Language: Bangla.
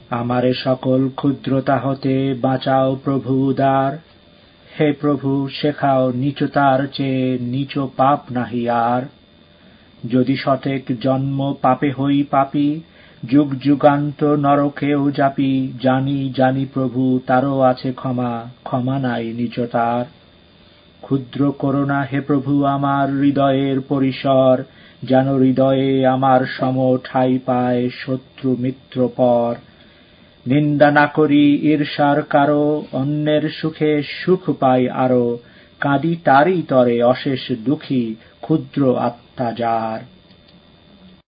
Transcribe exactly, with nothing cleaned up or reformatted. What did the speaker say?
আমারে সকল ক্ষুদ্রতা হতে বাঁচাও প্রভু উদার। হে প্রভু, শেখাও নীচতার চেয়ে নীচ পাপ নাহি আর। যদি শতেক জন্ম পাপে হই পাপী, যুগ যুগান্ত নরকেও যাপি, জানি জানি প্রভু তারও আছে ক্ষমা, ক্ষমা নাই নীচতার। ক্ষুদ্র করোনা হে প্রভু আমার হৃদয়ের পরিসর, যেন হৃদয়ে আমার সম ঠাঁই পায় শত্রু মিত্র পর। নিন্দা না করি ঈর্ষার কারো, অন্যের সুখে সুখ পাই আরো, কাঁদি তারই তরে অশেষ দুঃখী ক্ষুদ্র আত্মা যার।